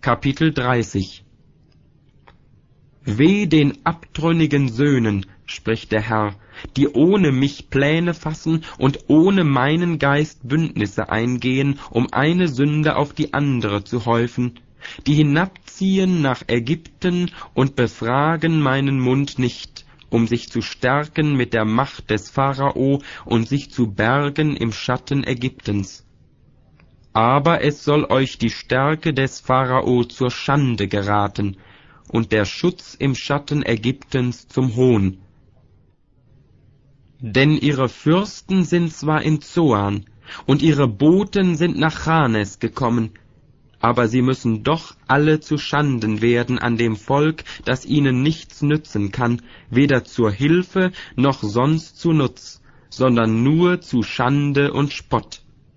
Kapitel 30. Weh den abtrünnigen Söhnen, spricht der Herr, die ohne mich Pläne fassen und ohne meinen Geist Bündnisse eingehen, um eine Sünde auf die andere zu häufen, die hinabziehen nach Ägypten und befragen meinen Mund nicht, um sich zu stärken mit der Macht des Pharao und sich zu bergen im Schatten Ägyptens. Aber es soll euch die Stärke des Pharao zur Schande geraten und der Schutz im Schatten Ägyptens zum Hohn. Denn ihre Fürsten sind zwar in Zoan, und ihre Boten sind nach Chanes gekommen, aber sie müssen doch alle zu Schanden werden an dem Volk, das ihnen nichts nützen kann, weder zur Hilfe noch sonst zu Nutz, sondern nur zu Schande und Spott.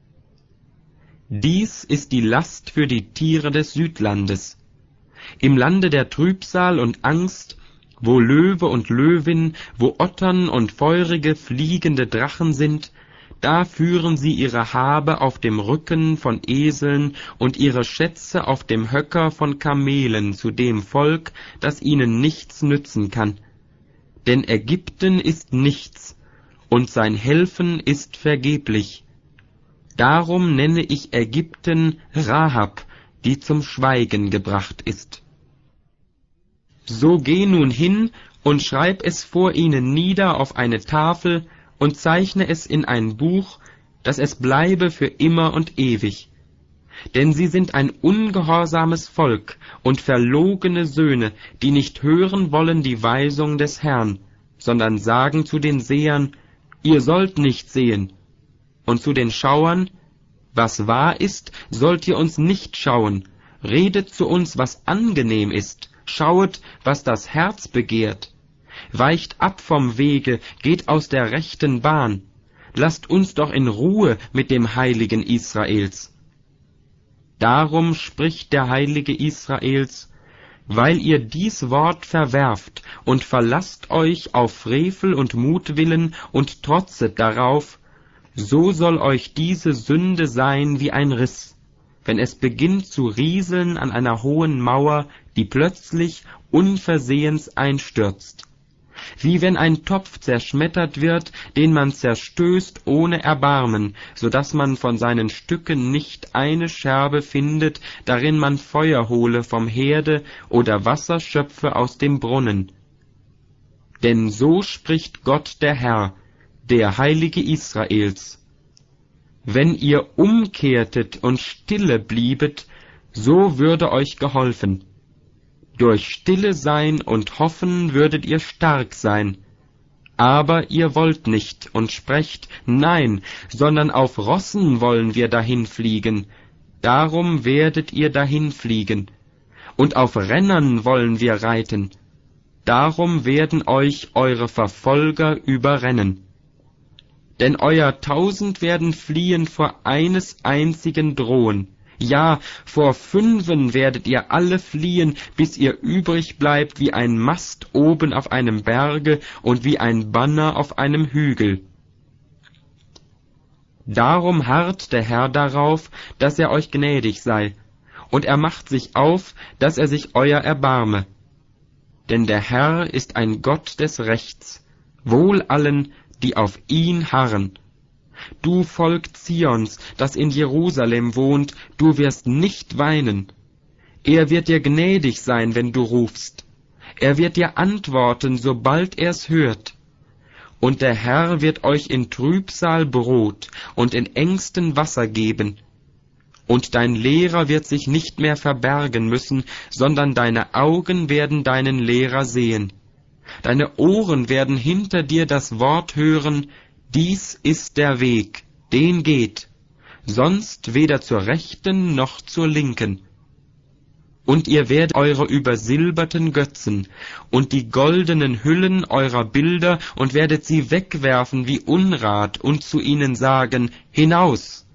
Dies ist die Last für die Tiere des Südlandes. Im Lande der Trübsal und Angst, wo Löwe und Löwin, wo Ottern und feurige, fliegende Drachen sind, da führen sie ihre Habe auf dem Rücken von Eseln und ihre Schätze auf dem Höcker von Kamelen zu dem Volk, das ihnen nichts nützen kann. Denn Ägypten ist nichts, und sein Helfen ist vergeblich. Darum nenne ich Ägypten Rahab, die zum Schweigen gebracht ist. So geh nun hin und schreib es vor ihnen nieder auf eine Tafel und zeichne es in ein Buch, dass es bleibe für immer und ewig. Denn sie sind ein ungehorsames Volk und verlogene Söhne, die nicht hören wollen die Weisung des Herrn, sondern sagen zu den Sehern, ihr sollt nicht sehen, und zu den Schauern, was wahr ist, sollt ihr uns nicht schauen, redet zu uns, was angenehm ist, schauet, was das Herz begehrt. Weicht ab vom Wege, geht aus der rechten Bahn, lasst uns doch in Ruhe mit dem Heiligen Israels. Darum spricht der Heilige Israels, weil ihr dies Wort verwerft und verlasst euch auf Frevel und Mutwillen und trotzet darauf, so soll euch diese Sünde sein wie ein Riss, wenn es beginnt zu rieseln an einer hohen Mauer, die plötzlich unversehens einstürzt. Wie wenn ein Topf zerschmettert wird, den man zerstößt ohne Erbarmen, so dass man von seinen Stücken nicht eine Scherbe findet, darin man Feuer hole vom Herde oder Wasser schöpfe aus dem Brunnen. Denn so spricht Gott der Herr, der Heilige Israels: Wenn ihr umkehrtet und stille bliebet, so würde euch geholfen. Durch Stille sein und Hoffen würdet ihr stark sein. Aber ihr wollt nicht und sprecht, nein, sondern auf Rossen wollen wir dahinfliegen. Darum werdet ihr dahinfliegen. Und auf Rennern wollen wir reiten. Darum werden euch eure Verfolger überrennen. Denn euer 1000 werden fliehen vor eines einzigen drohen. Ja, vor 5 werdet ihr alle fliehen, bis ihr übrig bleibt wie ein Mast oben auf einem Berge und wie ein Banner auf einem Hügel. Darum harrt der Herr darauf, dass er euch gnädig sei, und er macht sich auf, dass er sich euer erbarme. Denn der Herr ist ein Gott des Rechts, wohl allen, die auf ihn harren. Du Volk Zions, das in Jerusalem wohnt, du wirst nicht weinen. Er wird dir gnädig sein, wenn du rufst. Er wird dir antworten, sobald er's hört. Und der Herr wird euch in Trübsal Brot und in Ängsten Wasser geben. Und dein Lehrer wird sich nicht mehr verbergen müssen, sondern deine Augen werden deinen Lehrer sehen. Deine Ohren werden hinter dir das Wort hören, dies ist der Weg, den geht, sonst weder zur Rechten noch zur Linken. Und ihr werdet eure übersilberten Götzen und die goldenen Hüllen eurer Bilder und werdet sie wegwerfen wie Unrat und zu ihnen sagen, hinaus!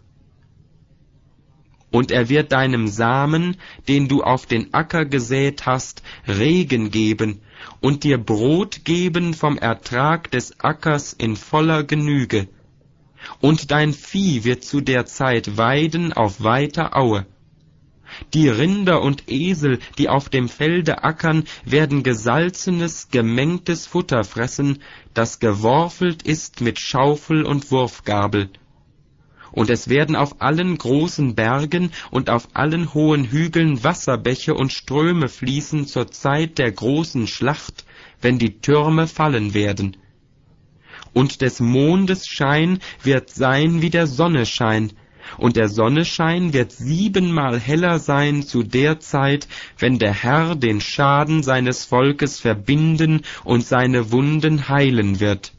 Und er wird deinem Samen, den du auf den Acker gesät hast, Regen geben und dir Brot geben vom Ertrag des Ackers in voller Genüge. Und dein Vieh wird zu der Zeit weiden auf weiter Aue. Die Rinder und Esel, die auf dem Felde ackern, werden gesalzenes, gemengtes Futter fressen, das geworfelt ist mit Schaufel und Wurfgabel. Und es werden auf allen großen Bergen und auf allen hohen Hügeln Wasserbäche und Ströme fließen zur Zeit der großen Schlacht, wenn die Türme fallen werden. Und des Mondes Schein wird sein wie der Sonne Schein, und der Sonnenschein wird 7-mal heller sein zu der Zeit, wenn der Herr den Schaden seines Volkes verbinden und seine Wunden heilen wird.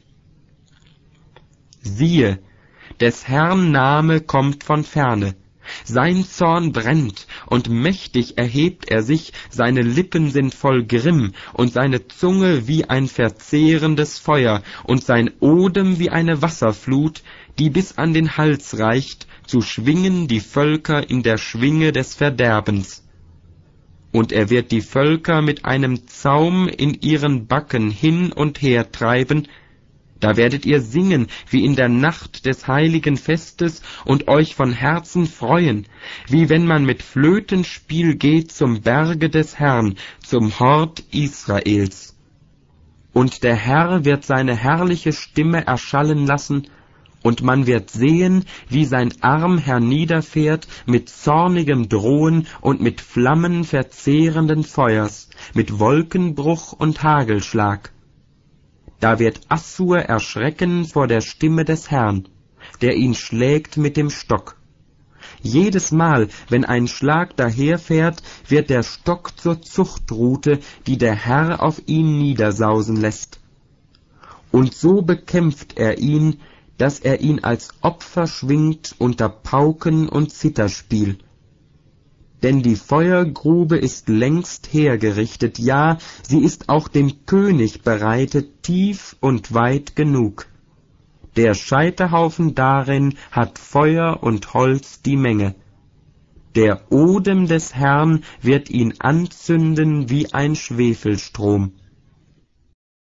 Siehe, des Herrn Name kommt von ferne. Sein Zorn brennt, und mächtig erhebt er sich, seine Lippen sind voll Grimm, und seine Zunge wie ein verzehrendes Feuer, und sein Odem wie eine Wasserflut, die bis an den Hals reicht, zu schwingen die Völker in der Schwinge des Verderbens. Und er wird die Völker mit einem Zaum in ihren Backen hin und her treiben. Da werdet ihr singen wie in der Nacht des heiligen Festes und euch von Herzen freuen, wie wenn man mit Flötenspiel geht zum Berge des Herrn, zum Hort Israels. Und der Herr wird seine herrliche Stimme erschallen lassen, und man wird sehen, wie sein Arm herniederfährt mit zornigem Drohen und mit Flammen verzehrenden Feuers, mit Wolkenbruch und Hagelschlag. Da wird Assur erschrecken vor der Stimme des Herrn, der ihn schlägt mit dem Stock. Jedes Mal, wenn ein Schlag daherfährt, wird der Stock zur Zuchtrute, die der Herr auf ihn niedersausen lässt. Und so bekämpft er ihn, dass er ihn als Opfer schwingt unter Pauken und Zitherspiel. Denn die Feuergrube ist längst hergerichtet, ja, sie ist auch dem König bereitet, tief und weit genug. Der Scheiterhaufen darin hat Feuer und Holz die Menge. Der Odem des Herrn wird ihn anzünden wie ein Schwefelstrom.